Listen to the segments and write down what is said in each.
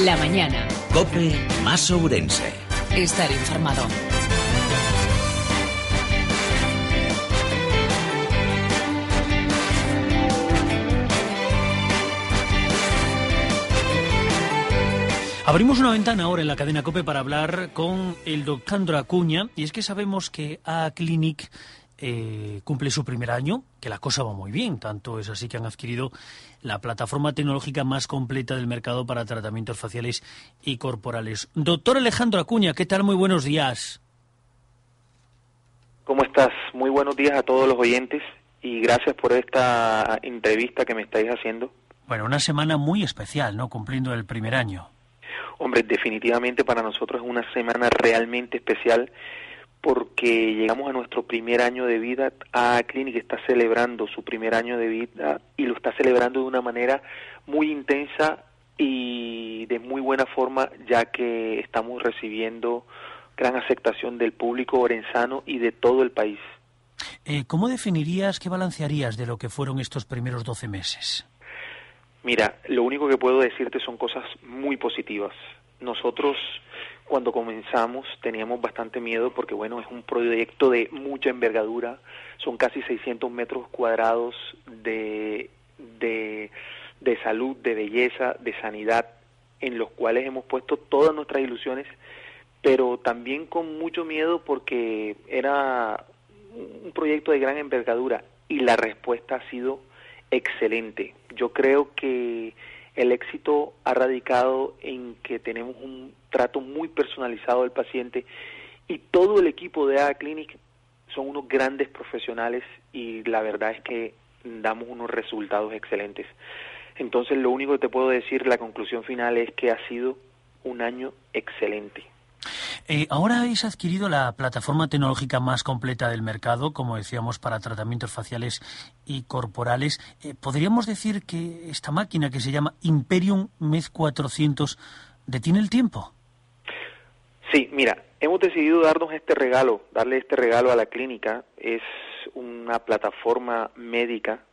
La mañana. COPE más Ourense. Estar informado. Abrimos una ventana ahora en la cadena COPE para hablar con el doctor Acuña, y es que sabemos que A-Clinic cumple su primer año, que la cosa va muy bien, tanto es así que han adquirido la plataforma tecnológica más completa del mercado para tratamientos faciales y corporales. Doctor Alejandro Acuña, ¿qué tal? Muy buenos días. ¿Cómo estás? Muy buenos días a todos los oyentes y gracias por esta entrevista que me estáis haciendo. Bueno, una semana muy especial, ¿no? Cumpliendo el primer año. Hombre, definitivamente para nosotros es una semana realmente especial porque llegamos a nuestro primer año de vida. A-Clinic está celebrando su primer año de vida y lo está celebrando de una manera muy intensa y de muy buena forma, ya que estamos recibiendo gran aceptación del público orensano y de todo el país. ¿Cómo definirías, qué balancearías de lo que fueron estos primeros 12 meses? Mira, lo único que puedo decirte son cosas muy positivas. Nosotros, cuando comenzamos, teníamos bastante miedo porque, bueno, es un proyecto de mucha envergadura. Son casi 600 metros cuadrados de salud, de belleza, de sanidad, en los cuales hemos puesto todas nuestras ilusiones, pero también con mucho miedo porque era un proyecto de gran envergadura y la respuesta ha sido excelente. Yo creo que el éxito ha radicado en que tenemos un trato muy personalizado del paciente y todo el equipo de A-Clinic son unos grandes profesionales y la verdad es que damos unos resultados excelentes. Entonces lo único que te puedo decir, la conclusión final es que ha sido un año excelente. Ahora habéis adquirido la plataforma tecnológica más completa del mercado, como decíamos, para tratamientos faciales y corporales. ¿Podríamos decir que esta máquina que se llama Imperium Med 400 detiene el tiempo? Sí, mira, hemos decidido darle este regalo a la clínica. Es una plataforma médica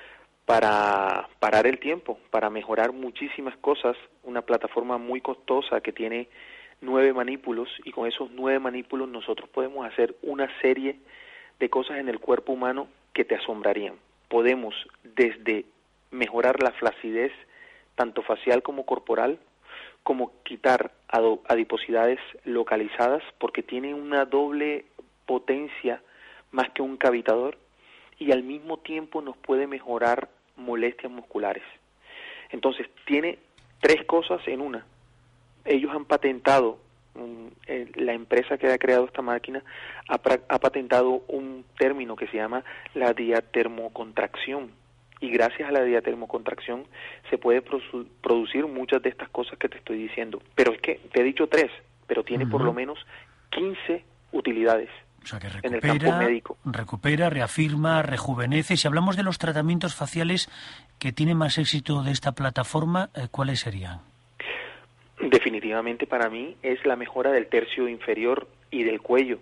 para parar el tiempo, para mejorar muchísimas cosas. Una plataforma muy costosa que tiene 9 manípulos y con esos 9 manípulos nosotros podemos hacer una serie de cosas en el cuerpo humano que te asombrarían. Podemos desde mejorar la flacidez tanto facial como corporal, como quitar adiposidades localizadas porque tiene una doble potencia más que un cavitador y al mismo tiempo nos puede mejorar molestias musculares. Entonces tiene 3 cosas en una. Ellos han patentado, la empresa que ha creado esta máquina ha patentado un término que se llama la diatermocontracción y gracias a la diatermocontracción se puede producir muchas de estas cosas que te estoy diciendo. Pero es que te he dicho 3, pero tiene por lo menos 15 utilidades. O sea que en el campo médico. Recupera, reafirma, rejuvenece. Si hablamos de los tratamientos faciales que tienen más éxito de esta plataforma, ¿cuáles serían? Definitivamente para mí es la mejora del tercio inferior y del cuello.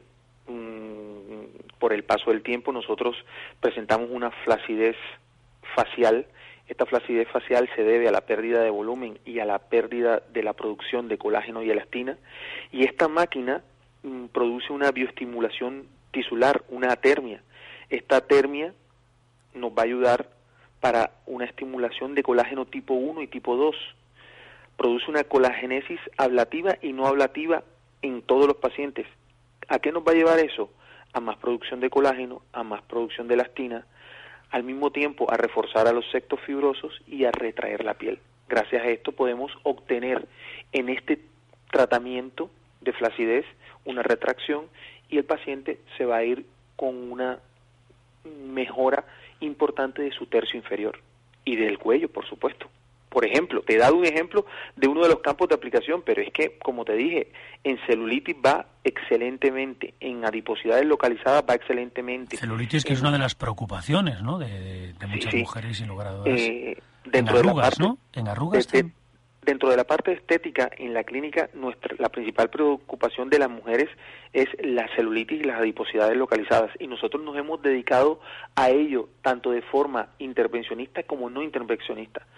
Por el paso del tiempo nosotros presentamos una flacidez facial. Esta flacidez facial se debe a la pérdida de volumen y a la pérdida de la producción de colágeno y elastina. Y esta máquina produce una bioestimulación tisular, una atermia. Esta atermia nos va a ayudar para una estimulación de colágeno tipo 1 y tipo 2. Produce una colagénesis ablativa y no ablativa en todos los pacientes. ¿A qué nos va a llevar eso? A más producción de colágeno, a más producción de elastina, al mismo tiempo a reforzar a los sectos fibrosos y a retraer la piel. Gracias a esto podemos obtener en este tratamiento de flacidez una retracción y el paciente se va a ir con una mejora importante de su tercio inferior y del cuello, por supuesto. Por ejemplo, te he dado un ejemplo de uno de los campos de aplicación, pero es que, como te dije, en celulitis va excelentemente, en adiposidades localizadas va excelentemente. Celulitis que es una de las preocupaciones, ¿no?, de muchas mujeres, sin lugar a dudas. Dentro en arrugas, de la parte, ¿no? En arrugas. Dentro de la parte estética, en la clínica, la principal preocupación de las mujeres es la celulitis y las adiposidades localizadas. Y nosotros nos hemos dedicado a ello, tanto de forma intervencionista como no intervencionista.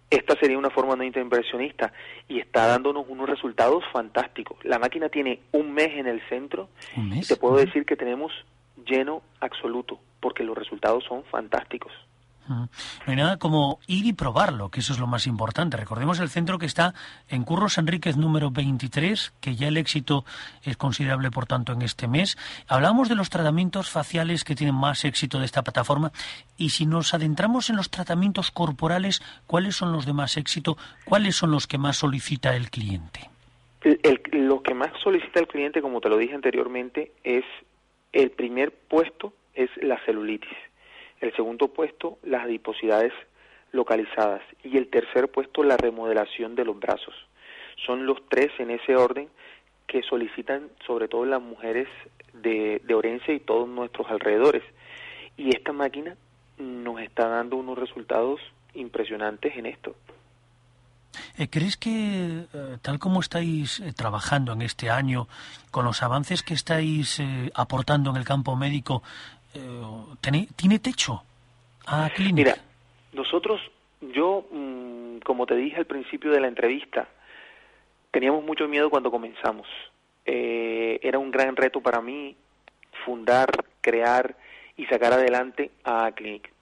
esta sería una forma no inversionista y está dándonos unos resultados fantásticos. La máquina tiene un mes en el centro y te puedo decir que tenemos lleno absoluto, porque los resultados son fantásticos. No hay nada como ir y probarlo, que eso es lo más importante. Recordemos el centro que está en Curros Enríquez número 23, que ya el éxito es considerable, por tanto, en este mes. Hablamos de los tratamientos faciales que tienen más éxito de esta plataforma, y si nos adentramos en los tratamientos corporales, ¿cuáles son los de más éxito? ¿Cuáles son los que más solicita el cliente? Lo que más solicita el cliente, como te lo dije anteriormente, es el primer puesto es la celulitis. El segundo puesto, las adiposidades localizadas. Y el tercer puesto, la remodelación de los brazos. Son los tres en ese orden que solicitan sobre todo las mujeres de Orense y todos nuestros alrededores. Y esta máquina nos está dando unos resultados impresionantes en esto. ¿Crees que, tal como estáis trabajando en este año, con los avances que estáis aportando en el campo médico, ¿tiene techo A-Clinic? Mira, nosotros, como te dije al principio de la entrevista, teníamos mucho miedo cuando comenzamos. Era un gran reto para mí fundar, crear y sacar adelante A-Clinic.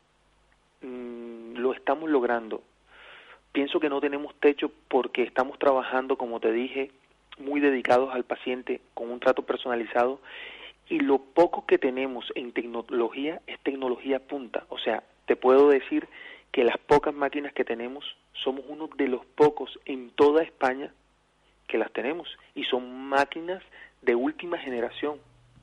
Lo estamos logrando. Pienso que no tenemos techo porque estamos trabajando, como te dije, muy dedicados al paciente, con un trato personalizado. Y lo poco que tenemos en tecnología es tecnología punta. O sea, te puedo decir que las pocas máquinas que tenemos, somos uno de los pocos en toda España que las tenemos. Y son máquinas de última generación.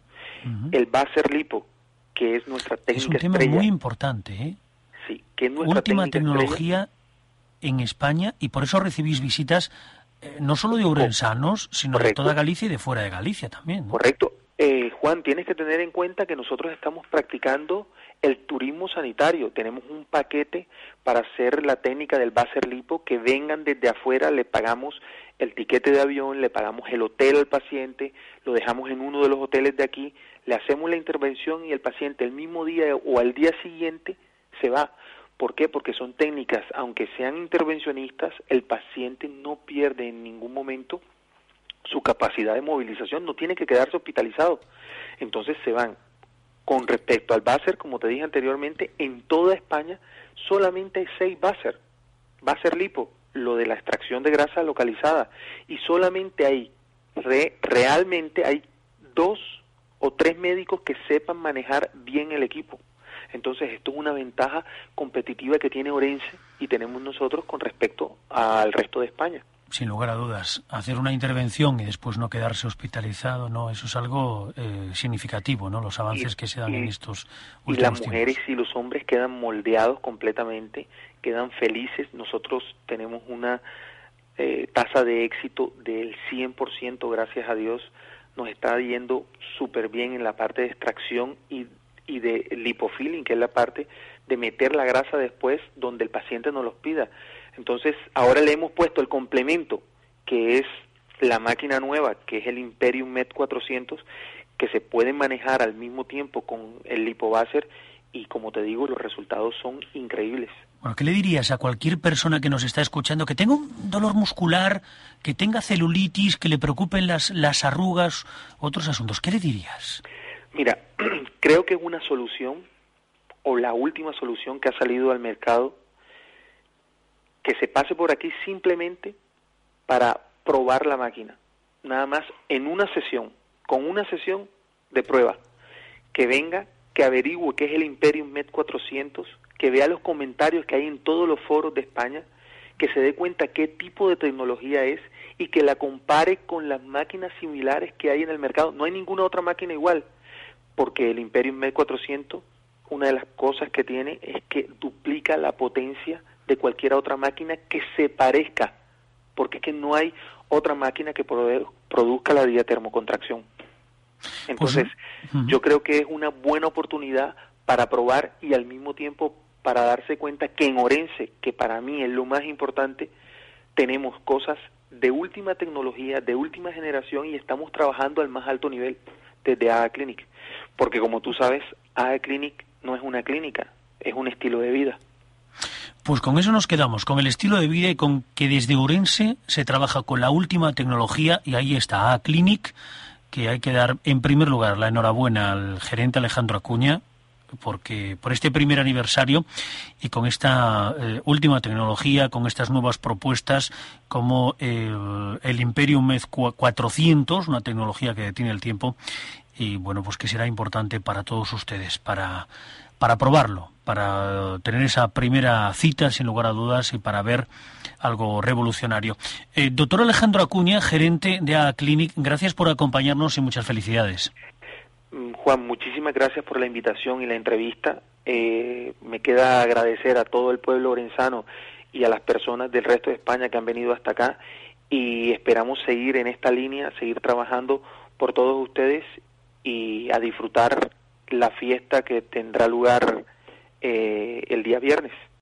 El Baser Lipo, que es nuestra técnica estrella. Es un tema muy importante, ¿eh? Sí, que es nuestra última tecnología en España, y por eso recibís visitas no solo de ourensanos, sino correcto, de toda Galicia y de fuera de Galicia también, ¿no? Correcto. Juan, tienes que tener en cuenta que nosotros estamos practicando el turismo sanitario. Tenemos un paquete para hacer la técnica del Baser Lipo, que vengan desde afuera, le pagamos el tiquete de avión, le pagamos el hotel al paciente, lo dejamos en uno de los hoteles de aquí, le hacemos la intervención y el paciente el mismo día o al día siguiente se va. ¿Por qué? Porque son técnicas, aunque sean intervencionistas, el paciente no pierde en ningún momento su capacidad de movilización, no tiene que quedarse hospitalizado. Entonces se van. Con respecto al Baser, como te dije anteriormente, en toda España solamente hay 6 Baser. Baser Lipo, lo de la extracción de grasa localizada, y solamente hay, realmente hay 2 o 3 médicos que sepan manejar bien el equipo. Entonces esto es una ventaja competitiva que tiene Orense y tenemos nosotros con respecto al resto de España. Sin lugar a dudas, hacer una intervención y después no quedarse hospitalizado, no, eso es algo significativo, ¿no? Los avances que se dan en estos últimos tiempos. Y las mujeres y los hombres quedan moldeados completamente, quedan felices. Nosotros tenemos una tasa de éxito del 100%, gracias a Dios. Nos está yendo súper bien en la parte de extracción y de lipofilling, que es la parte de meter la grasa después donde el paciente nos los pida. Entonces, ahora le hemos puesto el complemento, que es la máquina nueva, que es el Imperium Med 400, que se puede manejar al mismo tiempo con el LipoBaser, y como te digo, los resultados son increíbles. Bueno, ¿qué le dirías a cualquier persona que nos está escuchando que tenga un dolor muscular, que tenga celulitis, que le preocupen las arrugas, otros asuntos? ¿Qué le dirías? Mira, creo que es una solución, o la última solución que ha salido al mercado, que se pase por aquí simplemente para probar la máquina, nada más en una sesión, con una sesión de prueba, que venga, que averigüe qué es el Imperium Med 400, que vea los comentarios que hay en todos los foros de España, que se dé cuenta qué tipo de tecnología es y que la compare con las máquinas similares que hay en el mercado. No hay ninguna otra máquina igual, porque el Imperium Med 400, una de las cosas que tiene es que duplica la potencia de cualquier otra máquina que se parezca, porque es que no hay otra máquina que produzca la diatermocontracción. Entonces, yo creo que es una buena oportunidad para probar y al mismo tiempo para darse cuenta que en Orense, que para mí es lo más importante, tenemos cosas de última tecnología, de última generación, y estamos trabajando al más alto nivel desde A-Clinic, porque como tú sabes, A-Clinic no es una clínica, es un estilo de vida. Pues con eso nos quedamos, con el estilo de vida y con que desde Ourense se trabaja con la última tecnología, y ahí está A-Clinic, que hay que dar en primer lugar la enhorabuena al gerente Alejandro Acuña, porque por este primer aniversario y con esta última tecnología, con estas nuevas propuestas como el Imperium Med 400, una tecnología que detiene el tiempo, y bueno, pues que será importante para todos ustedes, para probarlo, para tener esa primera cita sin lugar a dudas y para ver algo revolucionario. Doctor Alejandro Acuña, gerente de A-Clinic, gracias por acompañarnos y muchas felicidades. Juan, muchísimas gracias por la invitación y la entrevista. Me queda agradecer a todo el pueblo orensano y a las personas del resto de España que han venido hasta acá, y esperamos seguir en esta línea, seguir trabajando por todos ustedes y a disfrutar la fiesta que tendrá lugar el día viernes.